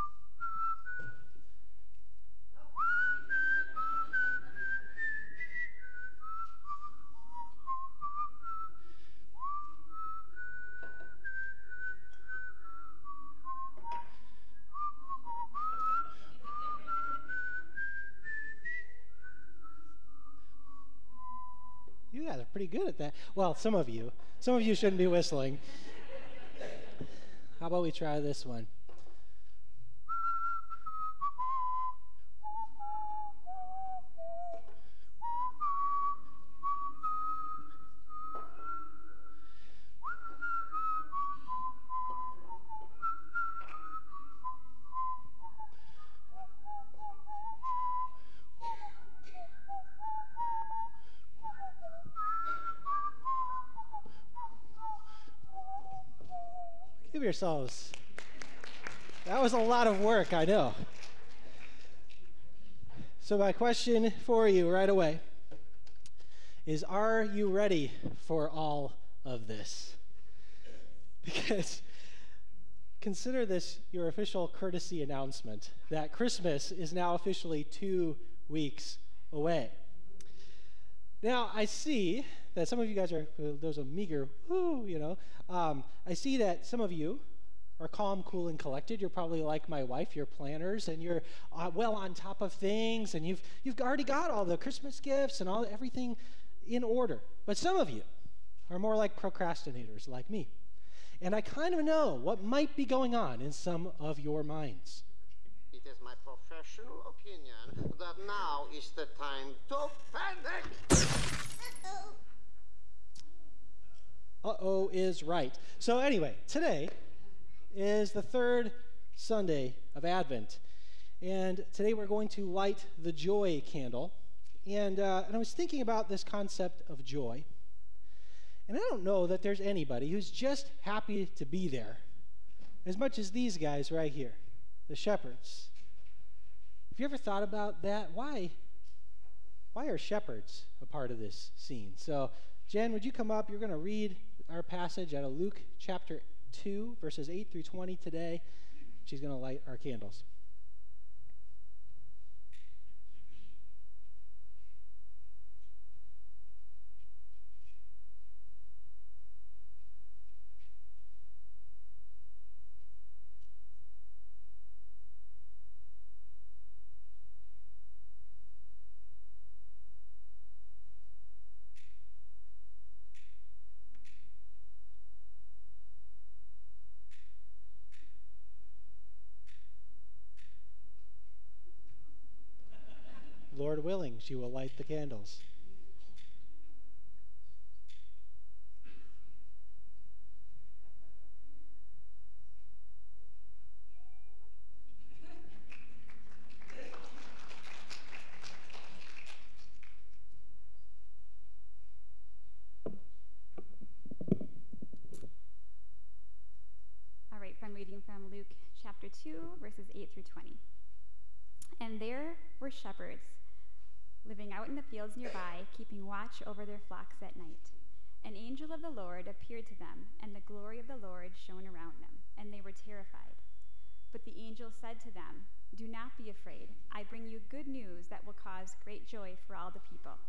You guys are pretty good at that. Well, some of you. Some of you shouldn't be whistling. How about we try this one? Give yourselves. That was a lot of work, I know. So my question for you right away is, are you ready for all of this? Because consider this your official courtesy announcement that Christmas is now officially 2 weeks away. Now, I see that some of you guys there's a meager, I see that some of you are calm, cool, and collected. You're probably like my wife, you're planners, and you're well on top of things, and you've already got all the Christmas gifts and everything in order. But some of you are more like procrastinators like me. And I kind of know what might be going on in some of your minds. It is my professional opinion that now is the time to panic. Uh-oh is right. So anyway, today is the third Sunday of Advent. And today we're going to light the joy candle. And I was thinking about this concept of joy. And I don't know that there's anybody who's just happy to be there as much as these guys right here, the shepherds. Have you ever thought about that? Why are shepherds a part of this scene? So, Jen, would you come up? You're going to read our passage out of Luke chapter 2, verses 8 through 20 today. She's going to light our candles. Lord willing, she will light the candles. All right, I'm reading from Luke chapter 2, verses 8 through 20. And there were shepherds living out in the fields nearby, keeping watch over their flocks at night. An angel of the Lord appeared to them, and the glory of the Lord shone around them, and they were terrified. But the angel said to them, "Do not be afraid. I bring you good news that will cause great joy for all the people.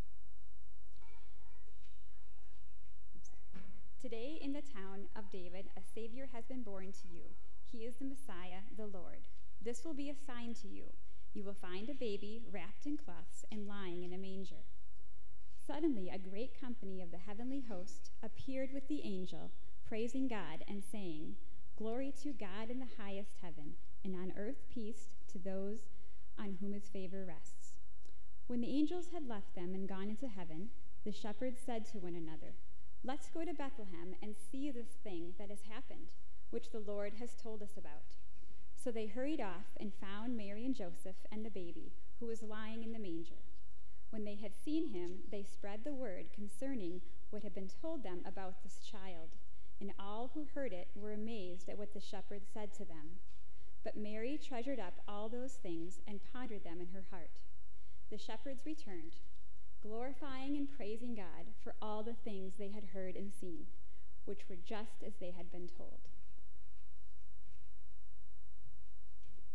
Today in the town of David, a Savior has been born to you. He is the Messiah, the Lord. This will be a sign to you. You will find a baby wrapped in cloths and lying in a manger." Suddenly, a great company of the heavenly host appeared with the angel, praising God and saying, "Glory to God in the highest heaven, and on earth peace to those on whom his favor rests." When the angels had left them and gone into heaven, the shepherds said to one another, "Let's go to Bethlehem and see this thing that has happened, which the Lord has told us about." So they hurried off and found Mary and Joseph and the baby, who was lying in the manger. When they had seen him, they spread the word concerning what had been told them about this child, and all who heard it were amazed at what the shepherds said to them. But Mary treasured up all those things and pondered them in her heart. The shepherds returned, glorifying and praising God for all the things they had heard and seen, which were just as they had been told.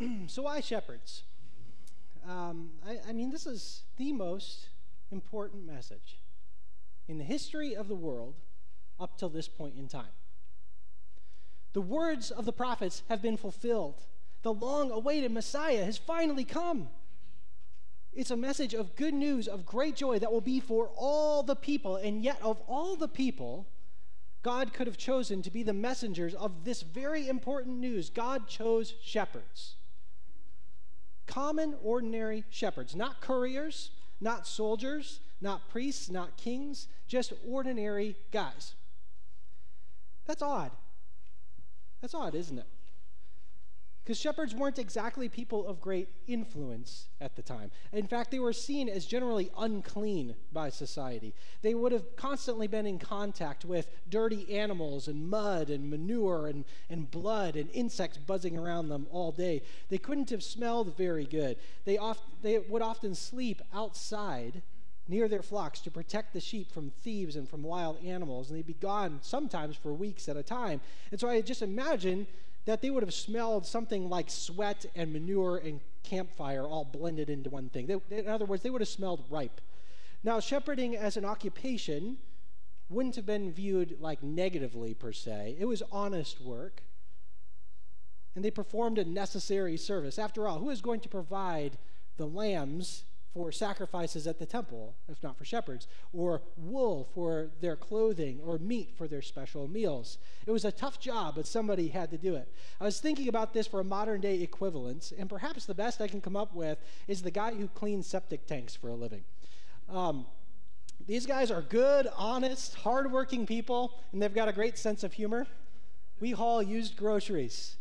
So why shepherds? I mean, this is the most important message in the history of the world up till this point in time. The words of the prophets have been fulfilled. The long-awaited Messiah has finally come. It's a message of good news, of great joy that will be for all the people, and yet of all the people, God could have chosen to be the messengers of this very important news. God chose shepherds. Common, ordinary shepherds. Not couriers, not soldiers, not priests, not kings, just ordinary guys. That's odd. That's odd, isn't it? Because shepherds weren't exactly people of great influence at the time. In fact, they were seen as generally unclean by society. They would have constantly been in contact with dirty animals and mud and manure and blood and insects buzzing around them all day. They couldn't have smelled very good. They would often sleep outside near their flocks to protect the sheep from thieves and from wild animals, and they'd be gone sometimes for weeks at a time. And so I just imagine that they would have smelled something like sweat and manure and campfire all blended into one thing. In other words, they would have smelled ripe. Now, shepherding as an occupation wouldn't have been viewed like negatively per se. It was honest work, and they performed a necessary service. After all, who is going to provide the lambs for sacrifices at the temple, if not for shepherds, or wool for their clothing, or meat for their special meals? It was a tough job, but somebody had to do it. I was thinking about this for a modern-day equivalence, and perhaps the best I can come up with is the guy who cleans septic tanks for a living. These guys are good, honest, hardworking people, and they've got a great sense of humor. We haul used groceries.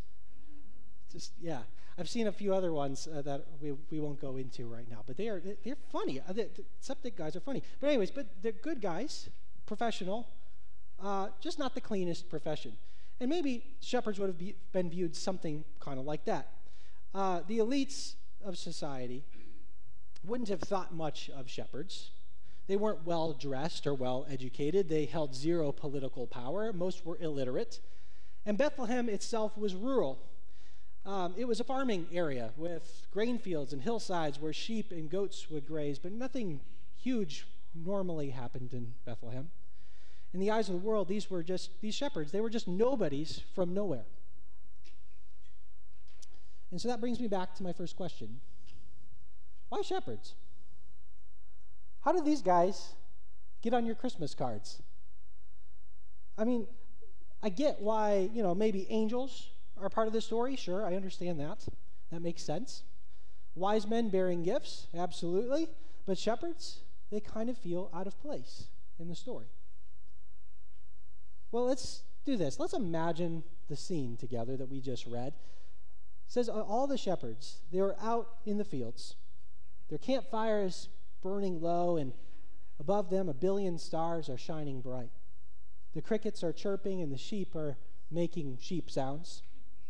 I've seen a few other ones that we won't go into right now, but they're funny. The septic guys are funny. But anyways, they're good guys, professional, just not the cleanest profession. And maybe shepherds would have been viewed something kind of like that. The elites of society wouldn't have thought much of shepherds. They weren't well-dressed or well-educated. They held zero political power. Most were illiterate. And Bethlehem itself was rural. It was a farming area with grain fields and hillsides where sheep and goats would graze, but nothing huge normally happened in Bethlehem. In the eyes of the world, these shepherds, they were just nobodies from nowhere. And so that brings me back to my first question. Why shepherds? How did these guys get on your Christmas cards? I mean, I get why, maybe angels are part of the story. Sure, I understand that. That makes sense. Wise men bearing gifts, absolutely. But shepherds, they kind of feel out of place in the story. Well, let's do this. Let's imagine the scene together that we just read. It says all the shepherds, they were out in the fields. Their campfire is burning low, and above them 1 billion stars are shining bright. The crickets are chirping, and the sheep are making sheep sounds.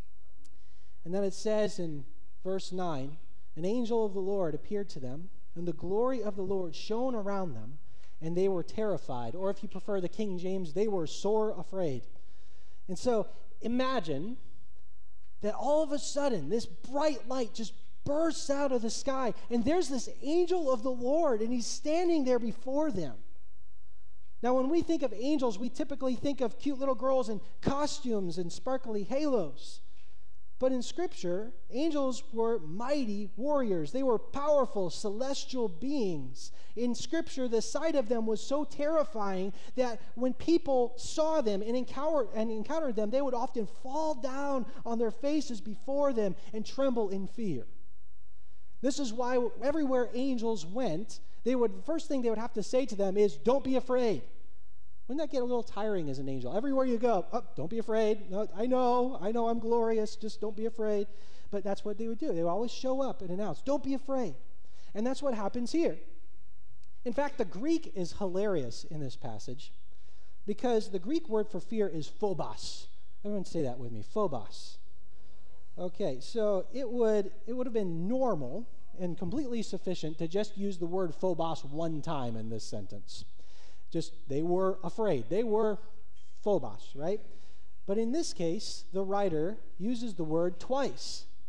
And then it says in verse 9, an angel of the Lord appeared to them, and the glory of the Lord shone around them, and they were terrified. Or if you prefer the King James, they were sore afraid. And so imagine that all of a sudden this bright light just bursts out of the sky, and there's this angel of the Lord, and he's standing there before them. Now, when we think of angels, we typically think of cute little girls in costumes and sparkly halos. But in Scripture, angels were mighty warriors. They were powerful celestial beings. In Scripture, the sight of them was so terrifying that when people saw them and encountered them, they would often fall down on their faces before them and tremble in fear. This is why everywhere angels went, the first thing they would have to say to them is, "Don't be afraid." Wouldn't that get a little tiring as an angel? Everywhere you go, don't be afraid. No, I know I'm glorious, just don't be afraid. But that's what they would do. They would always show up and announce, "Don't be afraid." And that's what happens here. In fact, the Greek is hilarious in this passage because the Greek word for fear is phobos. Everyone say that with me, phobos. Okay, so it would have been normal and completely sufficient to just use the word phobos one time in this sentence. They were afraid. They were phobos, right? But in this case, the writer uses the word twice.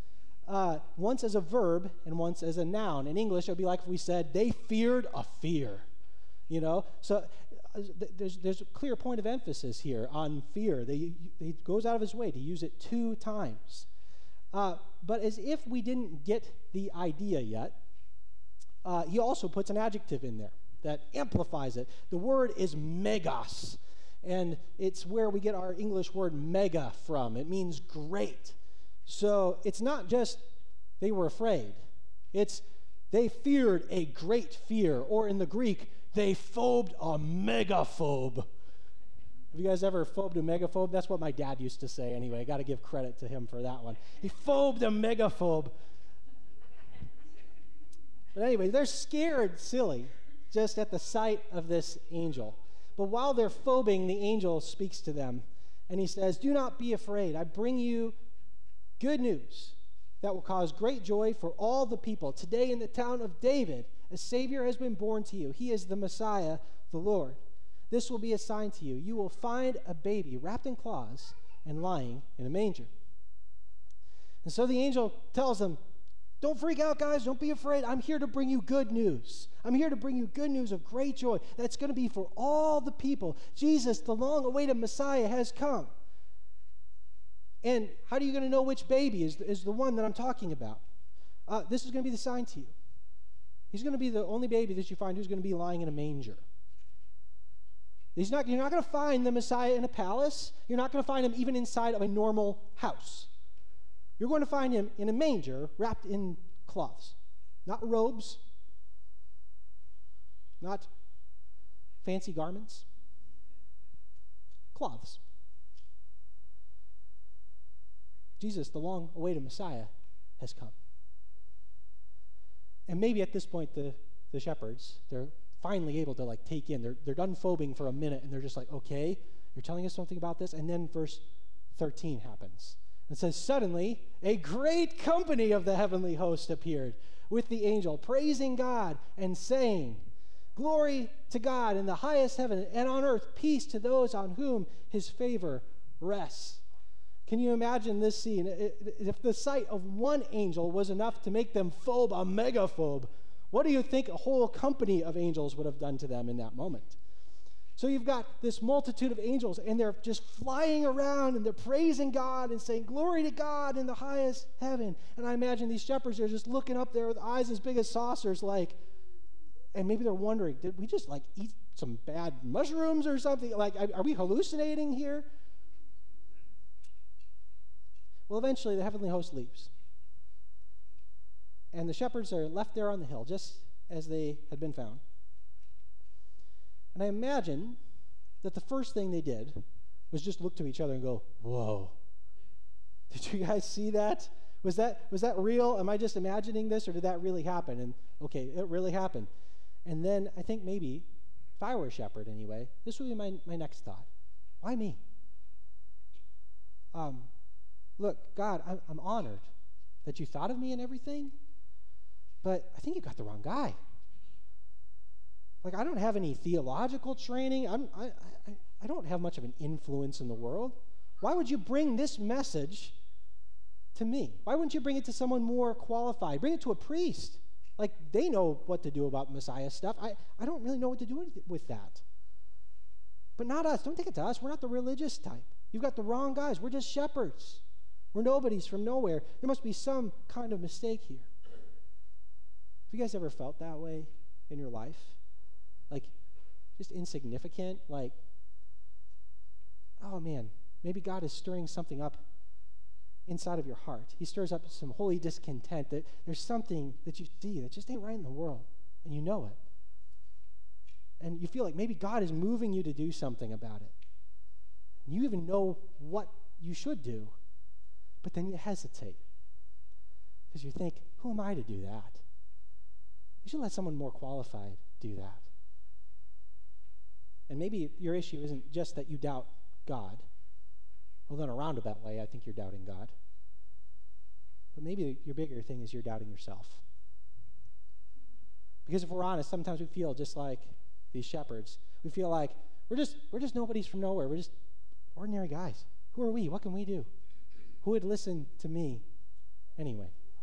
once as a verb and once as a noun. In English, it would be like if we said, they feared a fear. So there's a clear point of emphasis here on fear. He goes out of his way to use it 2 times. But as if we didn't get the idea yet, he also puts an adjective in there that amplifies it. The word is megas, and it's where we get our English word mega from. It means great. So it's not just they were afraid. It's they feared a great fear, or in the Greek, they phobed a megaphobe. Have you guys ever phobed a megaphobe? That's what my dad used to say anyway. I got to give credit to him for that one. He phobed a megaphobe. But anyway, they're scared silly just at the sight of this angel. But while they're phobing, the angel speaks to them, and he says, do not be afraid. I bring you good news that will cause great joy for all the people. Today in the town of David, a Savior has been born to you. He is the Messiah, the Lord. This will be a sign to you. You will find a baby wrapped in cloths and lying in a manger. And so the angel tells them, don't freak out, guys. Don't be afraid. I'm here to bring you good news. I'm here to bring you good news of great joy that's going to be for all the people. Jesus, the long-awaited Messiah, has come. And how are you going to know which baby is the one that I'm talking about? This is going to be the sign to you. He's going to be the only baby that you find who's going to be lying in a manger. You're not going to find the Messiah in a palace. You're not going to find him even inside of a normal house. You're going to find him in a manger wrapped in cloths. Not robes. Not fancy garments. Cloths. Jesus, the long-awaited Messiah, has come. And maybe at this point, the shepherds, they're finally able to take in. They're done phobing for a minute, and they're just like, okay, you're telling us something about this? And then verse 13 happens. It says, suddenly, a great company of the heavenly host appeared with the angel, praising God and saying, glory to God in the highest heaven, and on earth peace to those on whom his favor rests. Can you imagine this scene? If the sight of one angel was enough to make them phobe a megaphobe, what do you think a whole company of angels would have done to them in that moment? So you've got this multitude of angels, and they're just flying around, and they're praising God and saying, glory to God in the highest heaven. And I imagine these shepherds are just looking up there with eyes as big as saucers, and maybe they're wondering, did we just eat some bad mushrooms or something? Are we hallucinating here? Well, eventually the heavenly host leaves. And the shepherds are left there on the hill, just as they had been found. And I imagine that the first thing they did was just look to each other and go, whoa. Did you guys see that? Was that real? Am I just imagining this, or did that really happen? And okay, it really happened. And then I think maybe, if I were a shepherd anyway, this would be my next thought. Why me? Look, God, I'm honored that you thought of me and everything, but I think you got the wrong guy. I don't have any theological training. I don't have much of an influence in the world. Why would you bring this message to me? Why wouldn't you bring it to someone more qualified? Bring it to a priest. They know what to do about Messiah stuff. I don't really know what to do with that. But not us. Don't take it to us. We're not the religious type. You've got the wrong guys. We're just shepherds. We're nobodies from nowhere. There must be some kind of mistake here. Have you guys ever felt that way in your life? Just insignificant? Oh man, maybe God is stirring something up inside of your heart. He stirs up some holy discontent, that there's something that you see that just ain't right in the world, and you know it. And you feel like maybe God is moving you to do something about it. And you even know what you should do, but then you hesitate. Because you think, who am I to do that? You should let someone more qualified do that. And maybe your issue isn't just that you doubt God. Although in a roundabout way, I think you're doubting God. But maybe your bigger thing is you're doubting yourself. Because if we're honest, sometimes we feel just like these shepherds. We feel like we're just nobodies from nowhere. We're just ordinary guys. Who are we? What can we do? Who would listen to me anyway?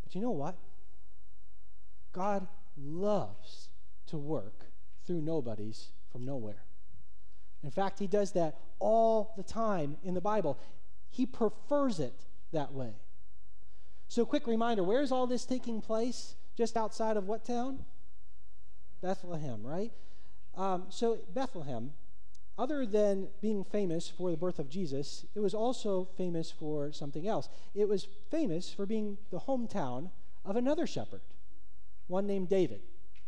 But you know what? God loves to work through nobodies from nowhere. In fact, he does that all the time in the Bible. He prefers it that way. So quick reminder, where is all this taking place? Just outside of what town? Bethlehem, right? So Bethlehem, other than being famous for the birth of Jesus, it was also famous for something else. It was famous for being the hometown of another shepherd, one named David.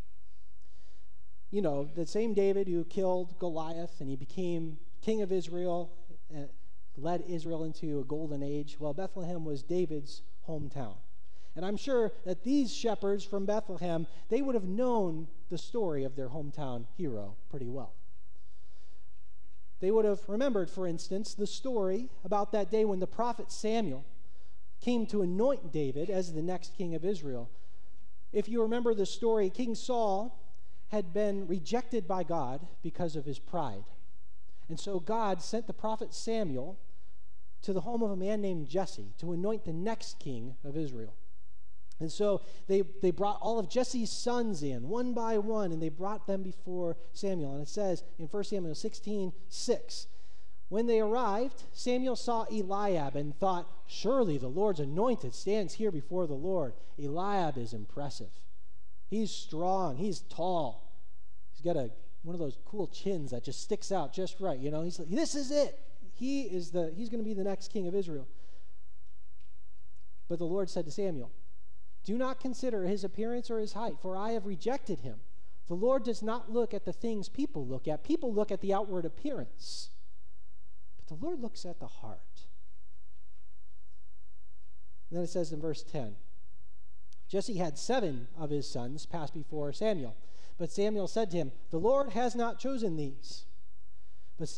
You know, the same David who killed Goliath and he became king of Israel, led Israel into a golden age. Well, Bethlehem was David's hometown. And I'm sure that these shepherds from Bethlehem, they would have known the story of their hometown hero pretty well. They would have remembered, for instance, the story about that day when the prophet Samuel came to anoint David as the next king of Israel. If you remember the story, King Saul had been rejected by God because of his pride. And so God sent the prophet Samuel to the home of a man named Jesse to anoint the next king of Israel. And so they brought all of Jesse's sons in, one by one, and they brought them before Samuel. And it says in 1 Samuel 16:6, when they arrived, Samuel saw Eliab and thought, surely the Lord's anointed stands here before the Lord. Eliab is impressive. He's strong. He's tall. He's got one of those cool chins that just sticks out just right. You know, he's like, this is it. He's going to be the next king of Israel. But the Lord said to Samuel, do not consider his appearance or his height, for I have rejected him. The Lord does not look at the things people look at. People look at the outward appearance. But the Lord looks at the heart. And then it says in verse 10, Jesse had 7 of his sons pass before Samuel. But Samuel said to him, the Lord has not chosen these. But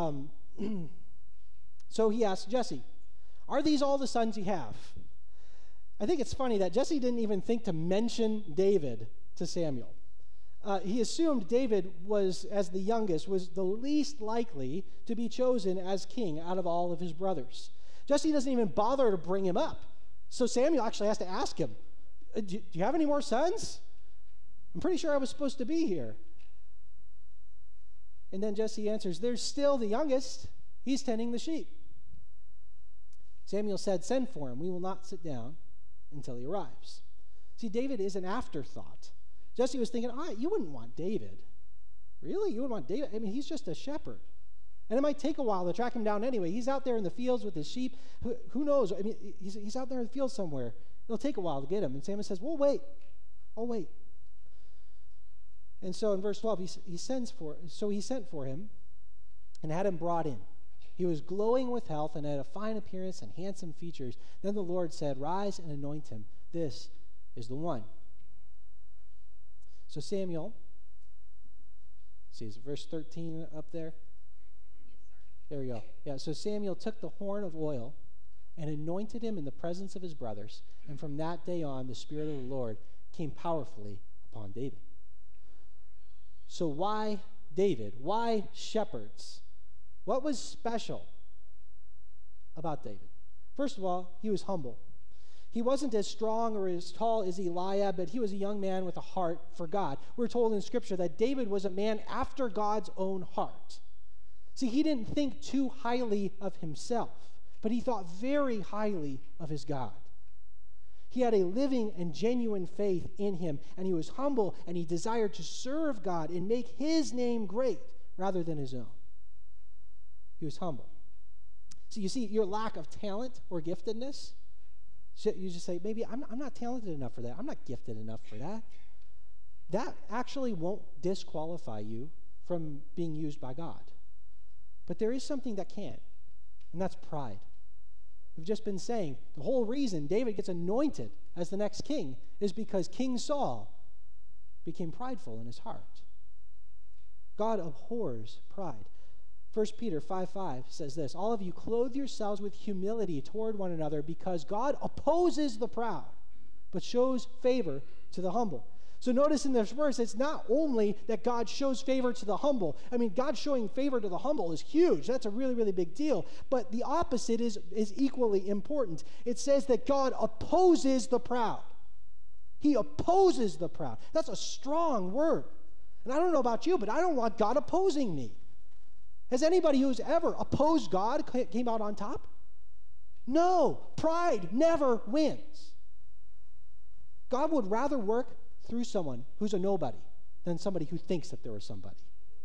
so he asked Jesse, are these all the sons you have? I think it's funny that Jesse didn't even think to mention David to Samuel. He assumed David was, as the youngest, was the least likely to be chosen as king out of all of his brothers. Jesse doesn't even bother to bring him up. So Samuel actually has to ask him, do you have any more sons? I'm pretty sure I was supposed to be here. And then Jesse answers, there's still the youngest. He's tending the sheep. Samuel said, send for him. We will not sit down until he arrives. See, David is an afterthought. Jesse was thinking, you wouldn't want David. Really? You wouldn't want David? I mean, he's just a shepherd. And it might take a while to track him down anyway. He's out there in the fields with his sheep. Who knows? I mean, he's out there in the field somewhere. It'll take a while to get him. And Samuel says, we'll wait. I'll wait. And so in verse 12, he sent for him and had him brought in. He was glowing with health and had a fine appearance and handsome features. Then the Lord said, rise and anoint him. This is the one. So Samuel, see, is verse 13 up there? There we go. Yeah, so Samuel took the horn of oil and anointed him in the presence of his brothers. And from that day on, the Spirit of the Lord came powerfully upon David. So why David? Why shepherds? What was special about David? First of all, he was humble. He wasn't as strong or as tall as Eliab, but he was a young man with a heart for God. We're told in Scripture that David was a man after God's own heart. See, he didn't think too highly of himself, but he thought very highly of his God. He had a living and genuine faith in him, and he was humble, and he desired to serve God and make his name great rather than his own. He was humble. So you see, your lack of talent or giftedness, you just say, maybe I'm not talented enough for that. I'm not gifted enough for that. That actually won't disqualify you from being used by God. But there is something that can, and that's pride. We've just been saying the whole reason David gets anointed as the next king is because King Saul became prideful in his heart. God abhors pride. 1 Peter 5:5 says this, all of you clothe yourselves with humility toward one another because God opposes the proud, but shows favor to the humble. So notice in this verse, it's not only that God shows favor to the humble. I mean, God showing favor to the humble is huge. That's a really, really big deal. But the opposite is equally important. It says that God opposes the proud. He opposes the proud. That's a strong word. And I don't know about you, but I don't want God opposing me. Has anybody who's ever opposed God came out on top? No. Pride never wins. God would rather work through someone who's a nobody than somebody who thinks that they're somebody.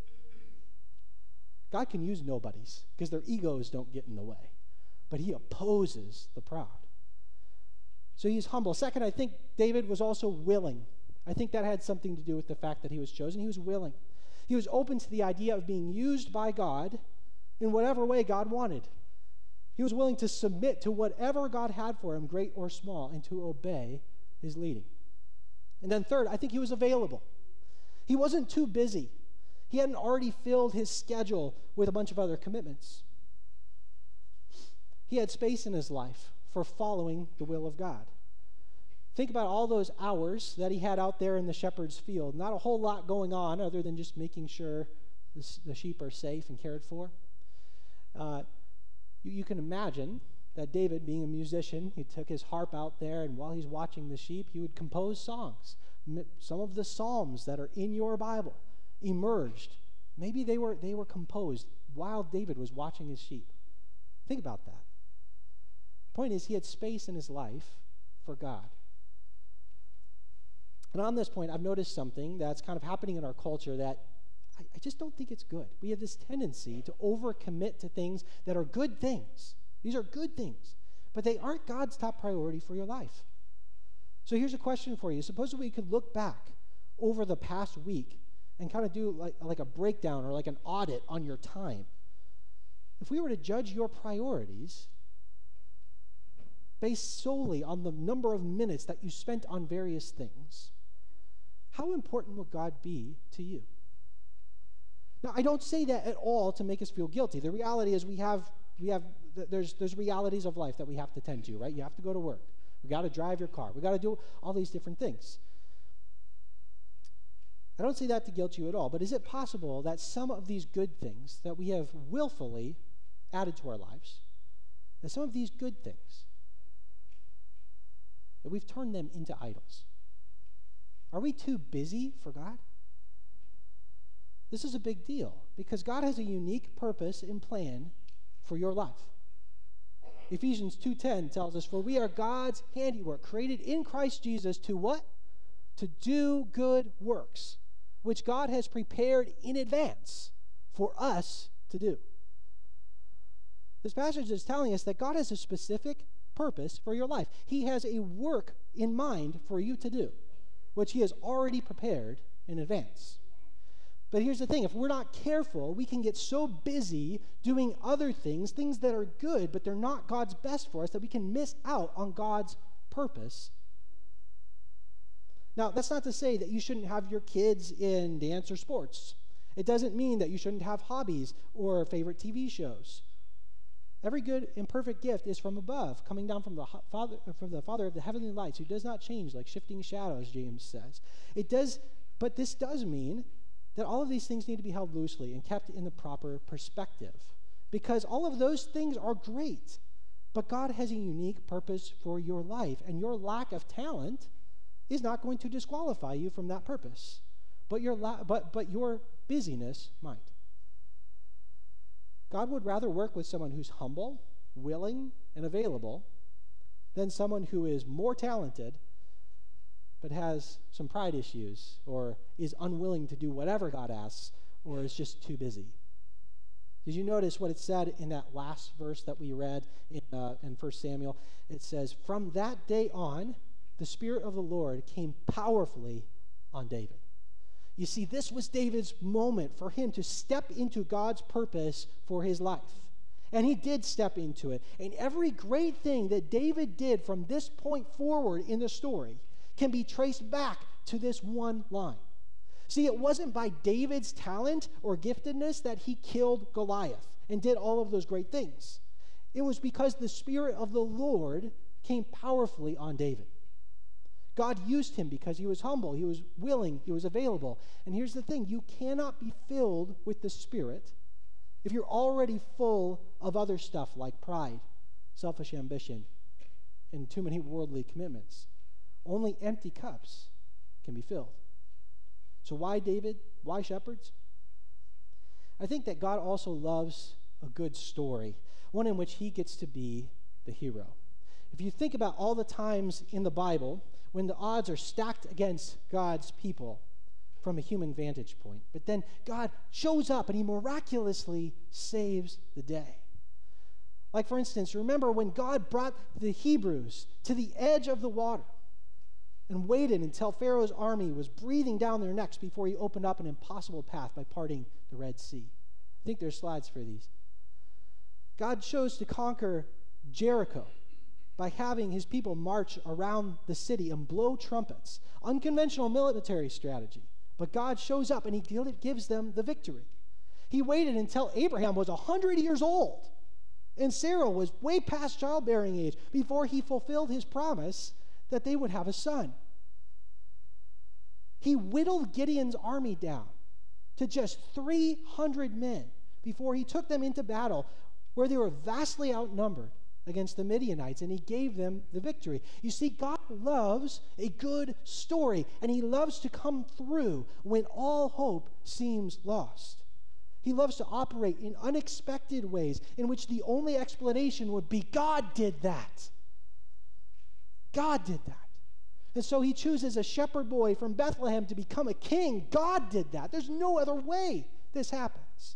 God can use nobodies because their egos don't get in the way. But he opposes the proud. So he's humble. Second, I think David was also willing. I think that had something to do with the fact that he was chosen. He was willing. He was open to the idea of being used by God in whatever way God wanted. He was willing to submit to whatever God had for him, great or small, and to obey his leading. And then third, I think he was available. He wasn't too busy. He hadn't already filled his schedule with a bunch of other commitments. He had space in his life for following the will of God. Think about all those hours that he had out there in the shepherd's field. Not a whole lot going on other than just making sure the sheep are safe and cared for. You can imagine that David, being a musician, he took his harp out there, and while he's watching the sheep, he would compose songs. Some of the psalms that are in your Bible emerged. Maybe they were composed while David was watching his sheep. Think about that. The point is, he had space in his life for God. And on this point, I've noticed something that's kind of happening in our culture that I just don't think it's good. We have this tendency to overcommit to things that are good things. These are good things, but they aren't God's top priority for your life. So here's a question for you. Suppose we could look back over the past week and kind of do like a breakdown or like an audit on your time. If we were to judge your priorities based solely on the number of minutes that you spent on various things, how important would God be to you? Now, I don't say that at all to make us feel guilty. The reality is there's realities of life that we have to tend to, right? You have to go to work. We got to drive your car. We got to do all these different things. I don't say that to guilt you at all, but is it possible that some of these good things that we have willfully added to our lives, that some of these good things, that we've turned them into idols? Are we too busy for God? This is a big deal because God has a unique purpose and plan for your life. Ephesians 2:10 tells us, "For we are God's handiwork, created in Christ Jesus to" what? "To do good works, which God has prepared in advance for us to do." This passage is telling us that God has a specific purpose for your life. He has a work in mind for you to do, which he has already prepared in advance. But here's the thing, if we're not careful, we can get so busy doing other things that are good, but they're not God's best for us, that we can miss out on God's purpose. Now, that's not to say that you shouldn't have your kids in dance or sports. It doesn't mean that you shouldn't have hobbies or favorite TV shows. Every good and perfect gift is from above, coming down from the Father of the heavenly lights, who does not change like shifting shadows, James says. But this does mean that all of these things need to be held loosely and kept in the proper perspective, because all of those things are great, but God has a unique purpose for your life, and your lack of talent is not going to disqualify you from that purpose, but your busyness might. God would rather work with someone who's humble, willing, and available than someone who is more talented but has some pride issues or is unwilling to do whatever God asks or is just too busy. Did you notice what it said in that last verse that we read in 1 Samuel? It says, "From that day on, the Spirit of the Lord came powerfully on David." You see, this was David's moment for him to step into God's purpose for his life. And he did step into it. And every great thing that David did from this point forward in the story can be traced back to this one line. See, it wasn't by David's talent or giftedness that he killed Goliath and did all of those great things. It was because the Spirit of the Lord came powerfully on David. God used him because he was humble, he was willing, he was available. And here's the thing, you cannot be filled with the Spirit if you're already full of other stuff like pride, selfish ambition, and too many worldly commitments. Only empty cups can be filled. So why David? Why shepherds? I think that God also loves a good story, one in which he gets to be the hero. If you think about all the times in the Bible when the odds are stacked against God's people from a human vantage point, but then God shows up and he miraculously saves the day. Like, for instance, remember when God brought the Hebrews to the edge of the water and waited until Pharaoh's army was breathing down their necks before he opened up an impossible path by parting the Red Sea. I think there's slides for these. God chose to conquer Jericho by having his people march around the city and blow trumpets. Unconventional military strategy. But God shows up and he gives them the victory. He waited until Abraham was 100 years old and Sarah was way past childbearing age before he fulfilled his promise that they would have a son. He whittled Gideon's army down to just 300 men before he took them into battle where they were vastly outnumbered against the Midianites, and he gave them the victory. You see, God loves a good story, and he loves to come through when all hope seems lost. He loves to operate in unexpected ways in which the only explanation would be God did that. God did that. And so he chooses a shepherd boy from Bethlehem to become a king. God did that. There's no other way this happens.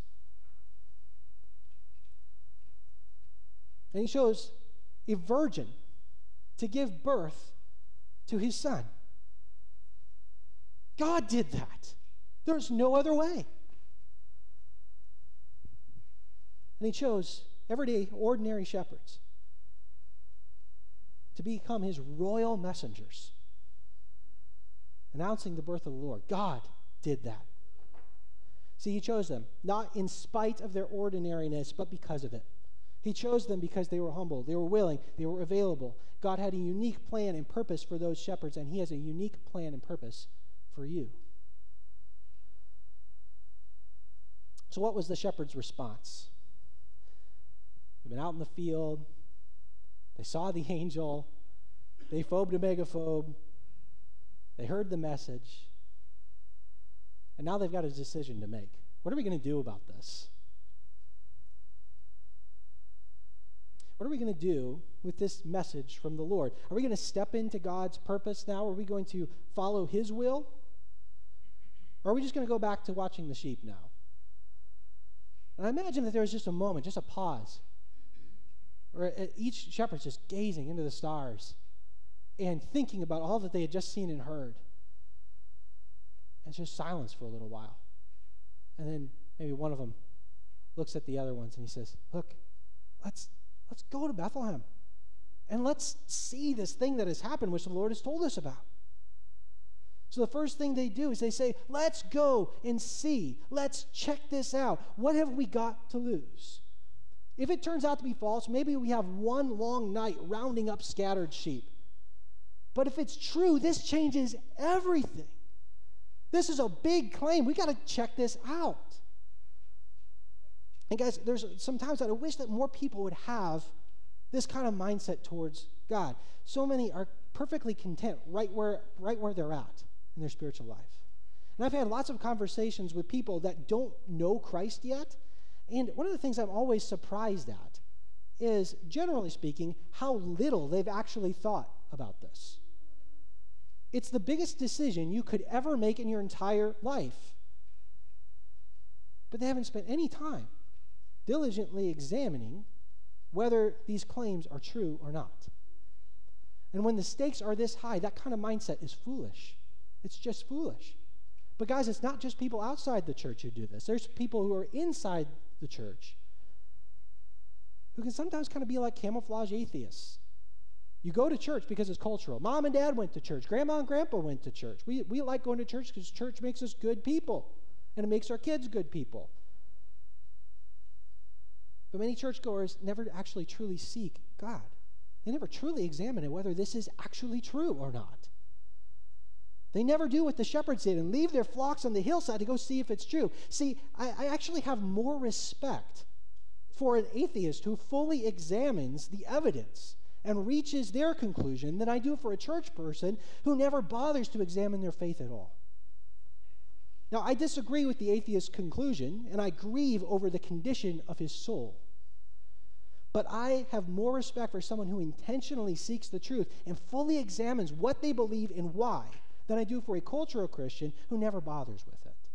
And he chose a virgin to give birth to his son. God did that. There's no other way. And he chose everyday, ordinary shepherds to become his royal messengers, announcing the birth of the Lord. God did that. See, he chose them, not in spite of their ordinariness, but because of it. He chose them because they were humble, they were willing, they were available. God had a unique plan and purpose for those shepherds, and he has a unique plan and purpose for you. So what was the shepherd's response? They've been out in the field, they saw the angel, they phobed a megaphobe, they heard the message, and now they've got a decision to make. What are we going to do about this? What are we going to do with this message from the Lord? Are we going to step into God's purpose now? Are we going to follow his will? Or are we just going to go back to watching the sheep now? And I imagine that there's just a moment, just a pause, where each shepherd's just gazing into the stars and thinking about all that they had just seen and heard. And it's just silence for a little while. And then maybe one of them looks at the other ones and he says, look, let's go to Bethlehem and let's see this thing that has happened, which the Lord has told us about. So the first thing they do is they say, let's go and see. Let's check this out. What have we got to lose? If it turns out to be false, maybe we have one long night rounding up scattered sheep. But if it's true, this changes everything. This is a big claim. We got to check this out. And guys, there's sometimes that I wish that more people would have this kind of mindset towards God. So many are perfectly content right where they're at in their spiritual life. And I've had lots of conversations with people that don't know Christ yet. And one of the things I'm always surprised at is, generally speaking, how little they've actually thought about this. It's the biggest decision you could ever make in your entire life. But they haven't spent any time diligently examining whether these claims are true or not. And when the stakes are this high, that kind of mindset is foolish. It's just foolish. But guys, it's not just people outside the church who do this. There's people who are inside the church who can sometimes kind of be like camouflage atheists. You go to church because it's cultural. Mom and dad went to church. Grandma and grandpa went to church. We like going to church because church makes us good people, and it makes our kids good people. But many churchgoers never actually truly seek God. They never truly examine whether this is actually true or not. They never do what the shepherds did and leave their flocks on the hillside to go see if it's true. See, I actually have more respect for an atheist who fully examines the evidence and reaches their conclusion than I do for a church person who never bothers to examine their faith at all. Now, I disagree with the atheist's conclusion, and I grieve over the condition of his soul. But I have more respect for someone who intentionally seeks the truth and fully examines what they believe and why than I do for a cultural Christian who never bothers with it.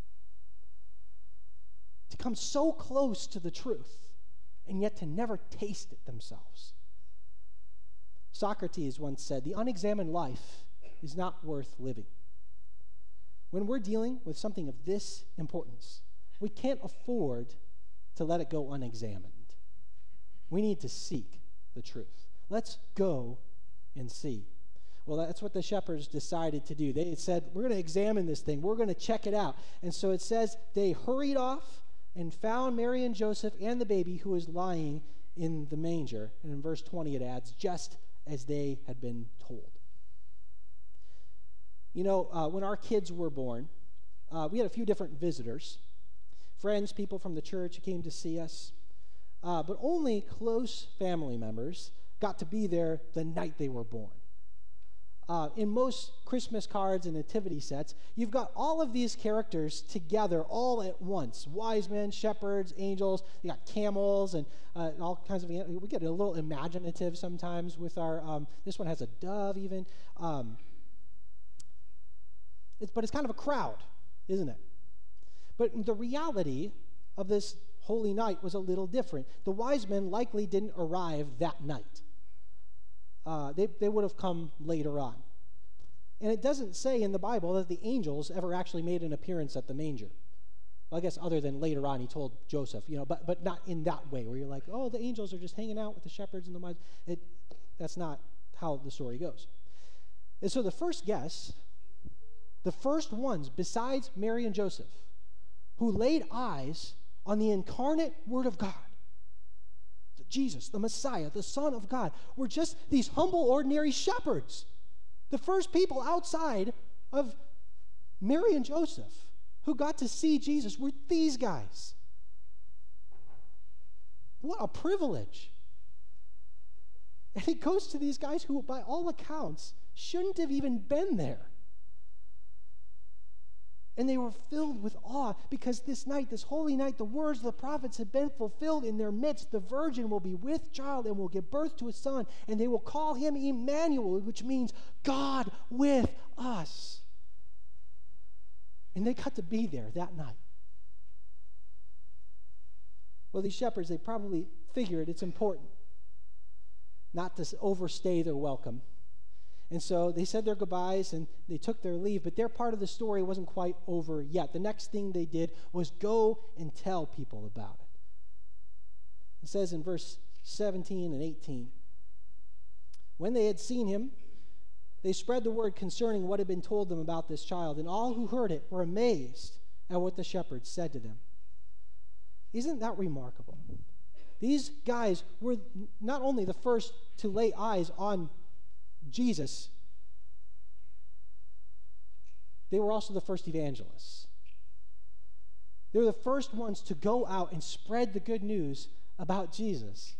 To come so close to the truth and yet to never taste it themselves. Socrates once said, "The unexamined life is not worth living." When we're dealing with something of this importance, we can't afford to let it go unexamined. We need to seek the truth. Let's go and see. Well, that's what the shepherds decided to do. They said, we're going to examine this thing. We're going to check it out. And so it says they hurried off and found Mary and Joseph and the baby who was lying in the manger. And in verse 20 it adds, just as they had been told. You know, when our kids were born, we had a few different visitors. Friends, people from the church who came to see us. But only close family members got to be there the night they were born. In most Christmas cards and nativity sets, you've got all of these characters together all at once. Wise men, shepherds, angels, you got camels, and all kinds of, we get a little imaginative sometimes with our, this one has a dove even. But it's kind of a crowd, isn't it? But the reality of this holy night was a little different. The wise men likely didn't arrive that night. They would have come later on. And it doesn't say in the Bible that the angels ever actually made an appearance at the manger. Well, I guess other than later on he told Joseph, but not in that way where you're like, oh, the angels are just hanging out with the shepherds and the wise. That's not how the story goes. And so the first guests, the first ones besides Mary and Joseph, who laid eyes on the incarnate Word of God, Jesus, the Messiah, the Son of God, were just these humble, ordinary shepherds. The first people outside of Mary and Joseph who got to see Jesus were these guys. What a privilege. And it goes to these guys who, by all accounts, shouldn't have even been there. And they were filled with awe because this night, this holy night, the words of the prophets have been fulfilled in their midst. The virgin will be with child and will give birth to a son, and they will call him Emmanuel, which means God with us. And they got to be there that night. Well, these shepherds, they probably figured it's important not to overstay their welcome. And so they said their goodbyes and they took their leave, but their part of the story wasn't quite over yet. The next thing they did was go and tell people about it. It says in verse 17 and 18, when they had seen him, they spread the word concerning what had been told them about this child, and all who heard it were amazed at what the shepherds said to them. Isn't that remarkable? These guys were not only the first to lay eyes on Jesus, they were also the first evangelists. They were the first ones to go out and spread the good news about Jesus.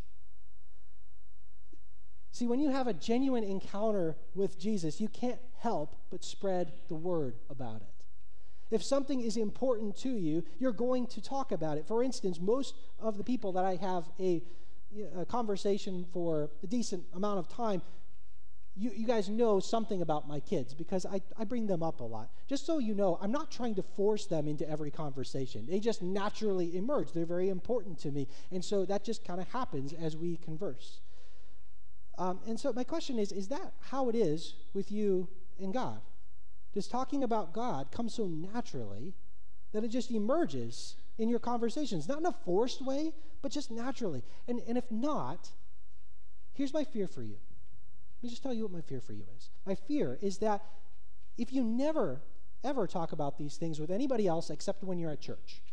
See, when you have a genuine encounter with Jesus, you can't help but spread the word about it. If something is important to you, you're going to talk about it. For instance, most of the people that I have a conversation for a decent amount of time, you guys know something about my kids because I bring them up a lot. Just so you know, I'm not trying to force them into every conversation. They just naturally emerge. They're very important to me. And so that just kind of happens as we converse. And so my question is that how it is with you and God? Does talking about God come so naturally that it just emerges in your conversations? Not in a forced way, but just naturally. And if not, here's my fear for you. Let me just tell you what my fear for you is. My fear is that if you never, ever talk about these things with anybody else except when you're at church,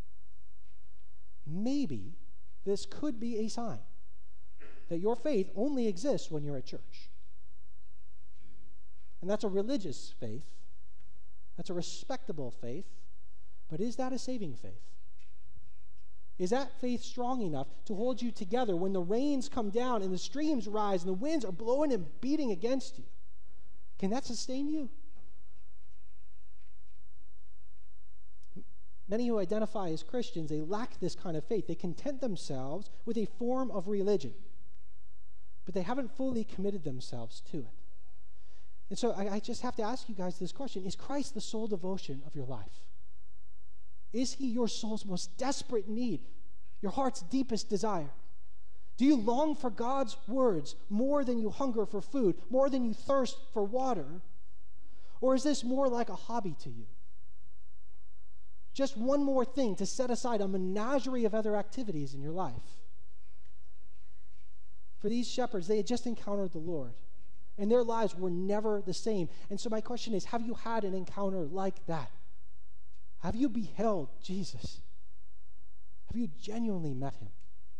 maybe this could be a sign that your faith only exists when you're at church. And that's a religious faith. That's a respectable faith. But is that a saving faith? Is that faith strong enough to hold you together when the rains come down and the streams rise and the winds are blowing and beating against you? Can that sustain you? Many who identify as Christians, they lack this kind of faith. They content themselves with a form of religion, but they haven't fully committed themselves to it. And so I just have to ask you guys this question. Is Christ the sole devotion of your life? Is he your soul's most desperate need, your heart's deepest desire? Do you long for God's words more than you hunger for food, more than you thirst for water? Or is this more like a hobby to you? Just one more thing to set aside a menagerie of other activities in your life. For these shepherds, they had just encountered the Lord, and their lives were never the same. And so my question is, have you had an encounter like that? Have you beheld Jesus? Have you genuinely met him?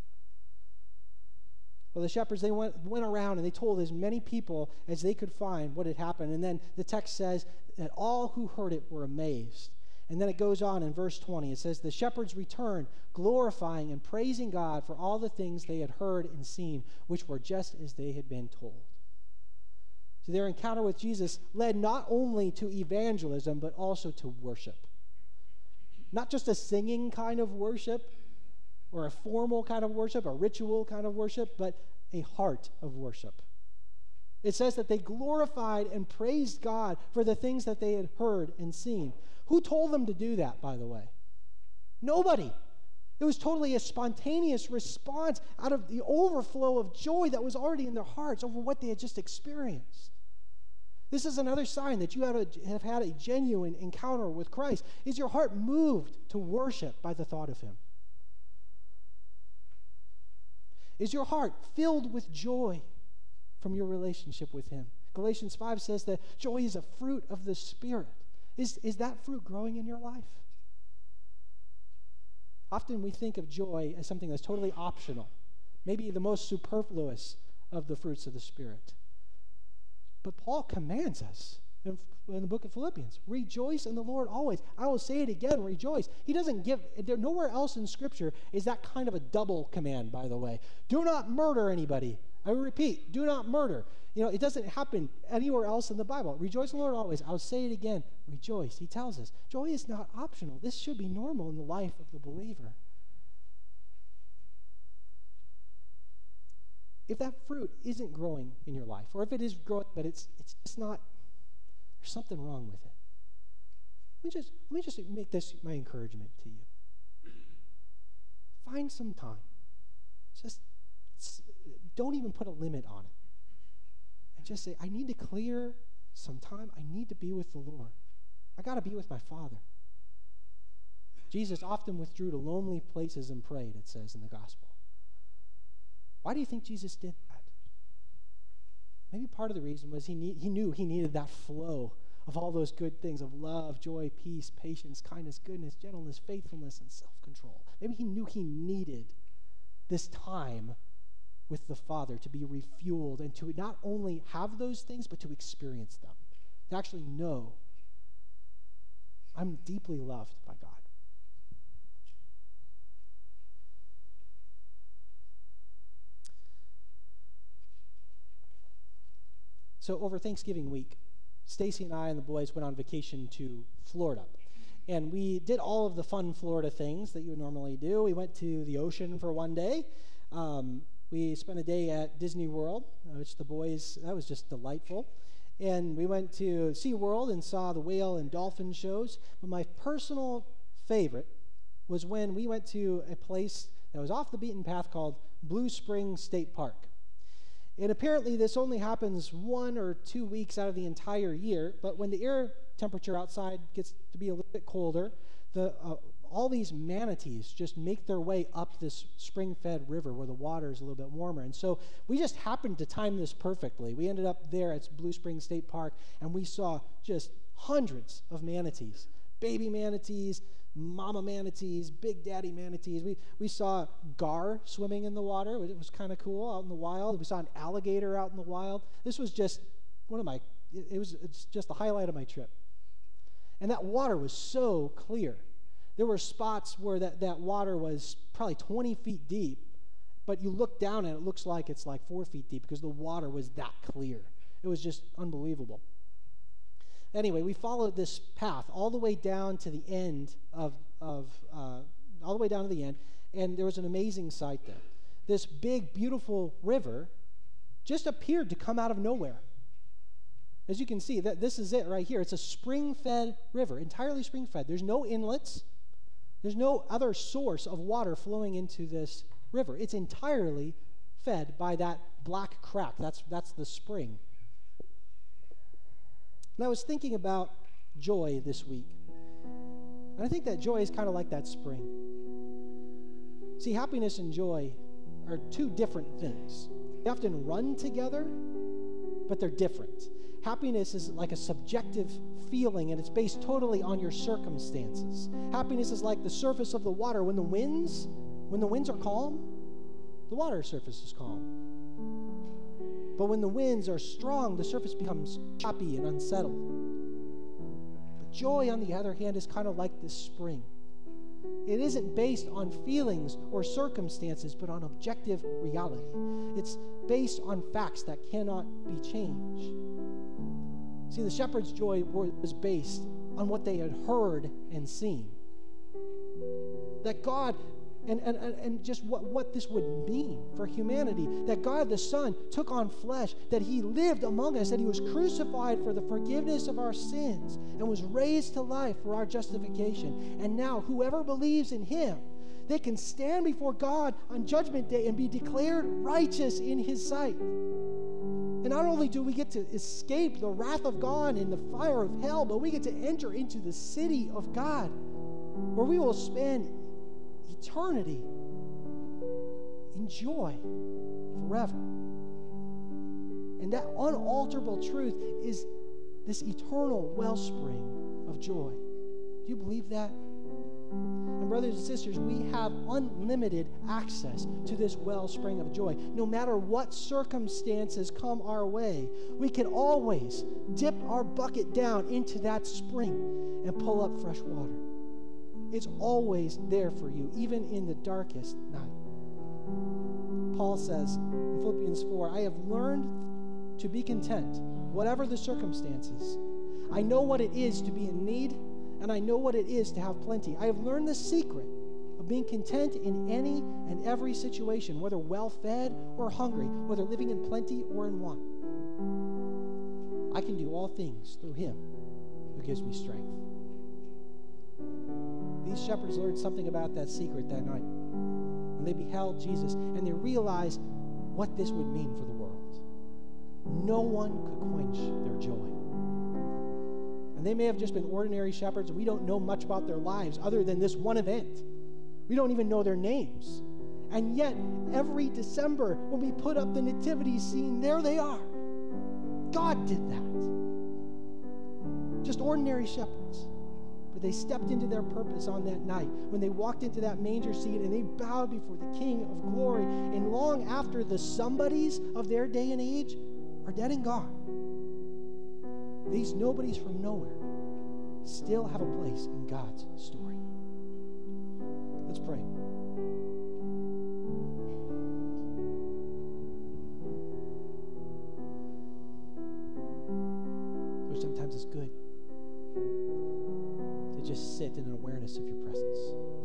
Well, the shepherds, they went around and they told as many people as they could find what had happened. And then the text says that all who heard it were amazed. And then it goes on in verse 20. It says, the shepherds returned, glorifying and praising God for all the things they had heard and seen, which were just as they had been told. So their encounter with Jesus led not only to evangelism, but also to worship. Not just a singing kind of worship, or a formal kind of worship, a ritual kind of worship, but a heart of worship. It says that they glorified and praised God for the things that they had heard and seen. Who told them to do that, by the way? Nobody. It was totally a spontaneous response out of the overflow of joy that was already in their hearts over what they had just experienced. This is another sign that you have had a genuine encounter with Christ. Is your heart moved to worship by the thought of him? Is your heart filled with joy from your relationship with him? Galatians 5 says that joy is a fruit of the Spirit. Is that fruit growing in your life? Often we think of joy as something that's totally optional, maybe the most superfluous of the fruits of the Spirit. But Paul commands us in the book of Philippians, rejoice in the Lord always. I will say it again, rejoice. He doesn't give, nowhere else in Scripture is that kind of a double command, by the way. Do not murder anybody. I repeat, do not murder. It doesn't happen anywhere else in the Bible. Rejoice in the Lord always. I'll say it again, rejoice. He tells us, joy is not optional. This should be normal in the life of the believer. If that fruit isn't growing in your life, or if it is growing, but it's just not, there's something wrong with it. Let me just make this my encouragement to you. Find some time. Just don't even put a limit on it. And just say, I need to clear some time. I need to be with the Lord. I got to be with my Father. Jesus often withdrew to lonely places and prayed, it says in the gospel. Why do you think Jesus did that? Maybe part of the reason was he knew he needed that flow of all those good things of love, joy, peace, patience, kindness, goodness, gentleness, faithfulness, and self-control. Maybe he knew he needed this time with the Father to be refueled and to not only have those things, but to experience them, to actually know I'm deeply loved by God. So over Thanksgiving week, Stacy and I and the boys went on vacation to Florida. And we did all of the fun Florida things that you would normally do. We went to the ocean for one day. We spent a day at Disney World, which the boys, that was just delightful. And we went to SeaWorld and saw the whale and dolphin shows. But my personal favorite was when we went to a place that was off the beaten path called Blue Spring State Park. And apparently this only happens 1 or 2 weeks out of the entire year, but when the air temperature outside gets to be a little bit colder, all these manatees just make their way up this spring-fed river where the water is a little bit warmer. And so we just happened to time this perfectly. We ended up there at Blue Spring State Park, and we saw just hundreds of manatees, baby manatees, mama manatees, big daddy manatees. We saw gar swimming in the water. It was kind of cool out in the wild. We saw an alligator out in the wild. This was just it's just the highlight of my trip. And that water was so clear There were spots where that water was probably 20 feet deep, but you look down and it looks like it's like 4 feet deep because the water was that clear. It was just unbelievable. Anyway, we followed this path all the way down to the end all the way down to the end, and there was an amazing sight there. This big, beautiful river just appeared to come out of nowhere. As you can see, this is it right here. It's a spring-fed river, entirely spring-fed. There's no inlets. There's no other source of water flowing into this river. It's entirely fed by that black crack. That's the spring. And I was thinking about joy this week. And I think that joy is kind of like that spring. See, happiness and joy are two different things. They often run together, but they're different. Happiness is like a subjective feeling, and it's based totally on your circumstances. Happiness is like the surface of the water. When the winds are calm, the water surface is calm. But when the winds are strong, the surface becomes choppy and unsettled. But joy, on the other hand, is kind of like this spring. It isn't based on feelings or circumstances, but on objective reality. It's based on facts that cannot be changed. See, the shepherds' joy was based on what they had heard and seen. That God, and just what this would mean for humanity, that God the Son took on flesh, that he lived among us, that he was crucified for the forgiveness of our sins, and was raised to life for our justification. And now whoever believes in him, they can stand before God on Judgment Day and be declared righteous in his sight. And not only do we get to escape the wrath of God and the fire of hell, but we get to enter into the city of God, where we will spend eternity in joy forever. And that unalterable truth is this eternal wellspring of joy. Do you believe that? And brothers and sisters, we have unlimited access to this wellspring of joy. No matter what circumstances come our way, we can always dip our bucket down into that spring and pull up fresh water. It's always there for you, even in the darkest night. Paul says in Philippians 4, I have learned to be content, whatever the circumstances. I know what it is to be in need, and I know what it is to have plenty. I have learned the secret of being content in any and every situation, whether well-fed or hungry, whether living in plenty or in want. I can do all things through him who gives me strength. These shepherds learned something about that secret that night when they beheld Jesus, and they realized what this would mean for the world. No one could quench their joy. And they may have just been ordinary shepherds. We don't know much about their lives other than this one event. We don't even know their names. And yet, every December, when we put up the nativity scene, there they are. God did that. Just ordinary shepherds. But they stepped into their purpose on that night when they walked into that manger scene and they bowed before the King of glory. And long after the somebodies of their day and age are dead and gone, these nobodies from nowhere still have a place in God's story. Let's pray. Lord, sometimes it's good to just sit in an awareness of your presence.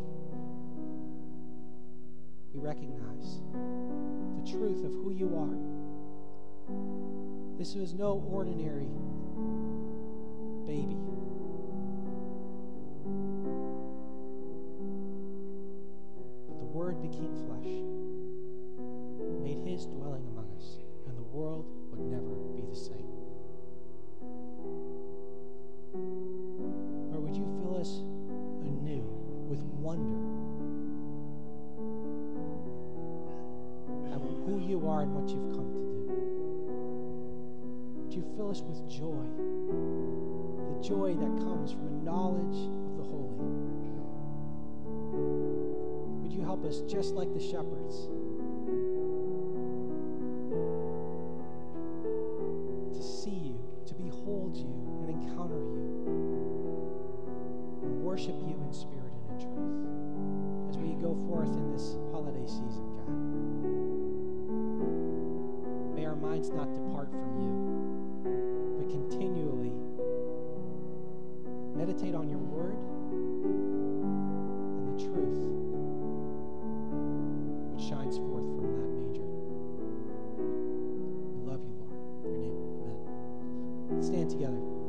We recognize the truth of who you are. This was no ordinary baby. But the Word became flesh, made his dwelling among us, and the world would never be the same. Lord, would you fill us anew with wonder at who you are and what you've come to do? Would you fill us with joy? The joy that comes from a knowledge of the holy. Would you help us, just like the shepherds, to see you, to behold you, and encounter you, and worship you in spirit and in truth. minds not depart from you, but continually meditate on your word and the truth which shines forth from that manger. We love you, Lord. In your name, amen. Stand together.